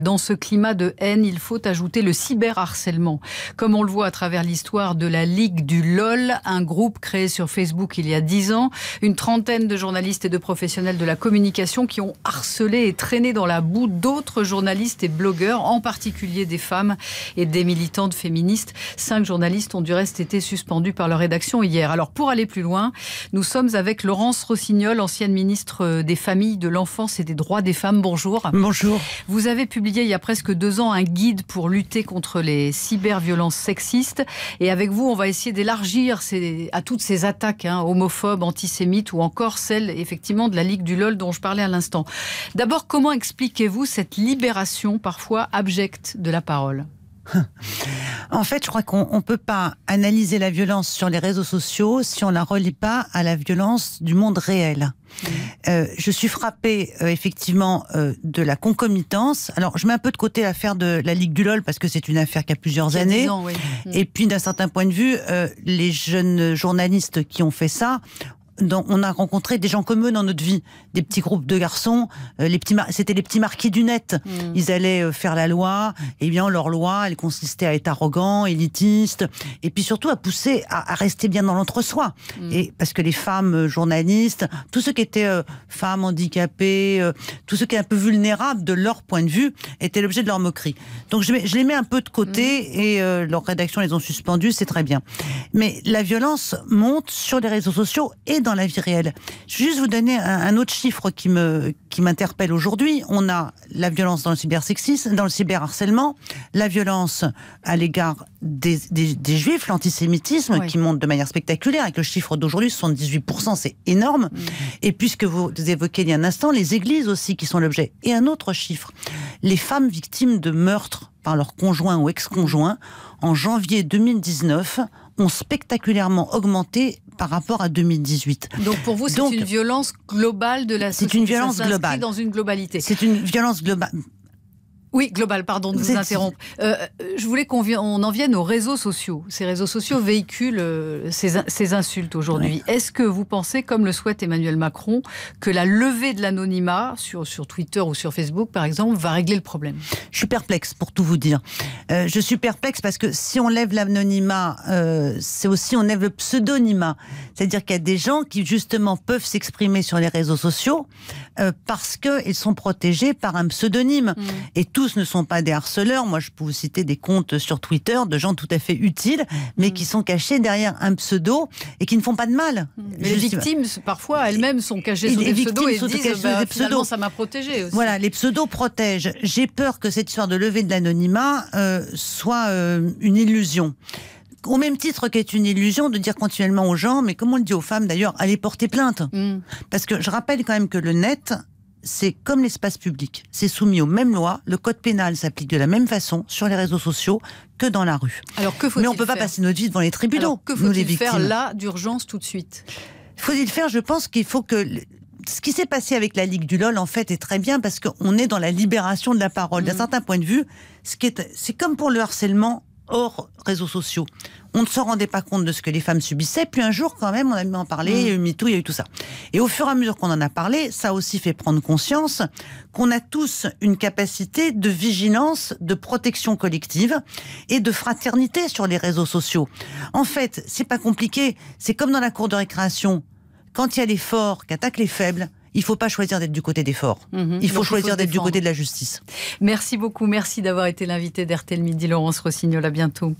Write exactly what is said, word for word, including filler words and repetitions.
Dans ce climat de haine, il faut ajouter le cyberharcèlement. Comme on le voit à travers l'histoire de la Ligue du LOL, un groupe créé sur Facebook il y a dix ans, une trentaine de journalistes et de professionnels de la communication qui ont harcelé et traîné dans la boue d'autres journalistes et blogueurs, en particulier des femmes et des militantes féministes. Cinq journalistes ont du reste été suspendus par leur rédaction hier. Alors pour aller plus loin, nous sommes avec Laurence Rossignol, ancienne ministre des Familles, de l'Enfance et des Droits des Femmes. Bonjour. Bonjour. Vous avez publié il y a presque deux ans un guide pour lutter contre les cyberviolences sexistes. Et avec vous, on va essayer d'élargir ces, à toutes ces attaques hein, homophobes, antisémites ou encore celles effectivement de la Ligue du LOL dont je parlais à l'instant. D'abord, comment expliquez-vous cette libération parfois abjecte de la parole ? En fait, je crois qu'on ne peut pas analyser la violence sur les réseaux sociaux si on ne la relie pas à la violence du monde réel. Mmh. Euh, je suis frappée, euh, effectivement, euh, de la concomitance. Alors, je mets un peu de côté l'affaire de la Ligue du LOL, parce que c'est une affaire qui a plusieurs années. Ans, oui. Mmh. Et puis, d'un certain point de vue, euh, les jeunes journalistes qui ont fait ça... Donc, on a rencontré des gens comme eux dans notre vie, des petits groupes de garçons, euh, les petits mar- c'était les petits marquis du net. Mmh. Ils allaient euh, faire la loi, et bien leur loi, elle consistait à être arrogant, élitiste, et puis surtout à pousser à, à rester bien dans l'entre-soi. Mmh. Et parce que les femmes euh, journalistes, tous ceux qui étaient euh, femmes handicapées, euh, tous ceux qui étaient un peu vulnérables de leur point de vue, étaient l'objet de leur moquerie. Donc je, je les mets un peu de côté, mmh. et euh, leur rédaction les ont suspendus, c'est très bien. Mais la violence monte sur les réseaux sociaux et dans la vie réelle. Je vais juste vous donner un, un autre chiffre qui me qui m'interpelle aujourd'hui. On a la violence dans le cybersexisme, dans le cyberharcèlement, la violence à l'égard des, des, des juifs, l'antisémitisme oui. qui monte de manière spectaculaire. Avec le chiffre d'aujourd'hui, soixante-dix-huit pour cent, c'est énorme. Mmh. Et puisque vous évoquez il y a un instant, les églises aussi qui sont l'objet. Et un autre chiffre, les femmes victimes de meurtres par leur conjoint ou ex-conjoint, en janvier deux mille dix-neuf, ont spectaculairement augmenté par rapport à deux mille dix-huit. Donc pour vous, c'est Donc, une violence globale de la société. C'est une violence ça globale. dans une globalité. C'est une violence globale. Oui, global, pardon de vous interrompre. Euh, je voulais qu'on vienne, on en vienne aux réseaux sociaux. Ces réseaux sociaux véhiculent euh, ces, ces insultes aujourd'hui. Oui. Est-ce que vous pensez, comme le souhaite Emmanuel Macron, que la levée de l'anonymat sur, sur Twitter ou sur Facebook, par exemple, va régler le problème ? Je suis perplexe, pour tout vous dire. Euh, je suis perplexe parce que si on lève l'anonymat, euh, c'est aussi on lève le pseudonymat. C'est-à-dire qu'il y a des gens qui, justement, peuvent s'exprimer sur les réseaux sociaux euh, parce qu'ils sont protégés par un pseudonyme. Mmh. Et tout tous ne sont pas des harceleurs. Moi, je peux vous citer des comptes sur Twitter de gens tout à fait utiles, mais mmh. qui sont cachés derrière un pseudo et qui ne font pas de mal. Mais les victimes, parfois, elles-mêmes sont cachées sous des pseudos et disent bah, « finalement, ça m'a protégée aussi ». Voilà, les pseudos protègent. J'ai peur que cette histoire de levée de l'anonymat euh, soit euh, une illusion. Au même titre qu'est une illusion de dire continuellement aux gens, mais comme on le dit aux femmes d'ailleurs, allez porter plainte. Mmh. Parce que je rappelle quand même que le net... c'est comme l'espace public. C'est soumis aux mêmes lois. Le code pénal s'applique de la même façon sur les réseaux sociaux que dans la rue. Alors que faut-il Mais on ne peut faire pas passer notre vie devant les tribunaux. Alors que faut-il faire là, d'urgence, tout de suite ? Faut-il faire ? Je pense qu'il faut que... Ce qui s'est passé avec la Ligue du LOL, en fait, est très bien parce qu'on est dans la libération de la parole. Mmh. D'un certain point de vue, ce qui est... c'est comme pour le harcèlement hors réseaux sociaux. On ne se rendait pas compte de ce que les femmes subissaient, puis un jour, quand même, on a mis en parler, mmh. il y a eu MeToo, il y a eu tout ça. Et au fur et à mesure qu'on en a parlé, ça a aussi fait prendre conscience qu'on a tous une capacité de vigilance, de protection collective et de fraternité sur les réseaux sociaux. En fait, c'est pas compliqué, c'est comme dans la cour de récréation. Quand il y a les forts qui attaquent les faibles, il ne faut pas choisir d'être du côté des forts. Mmh. Il faut Donc, choisir il faut d'être du côté de la justice. Merci beaucoup. Merci d'avoir été l'invité d'R T L Midi, Laurence Rossignol. À bientôt.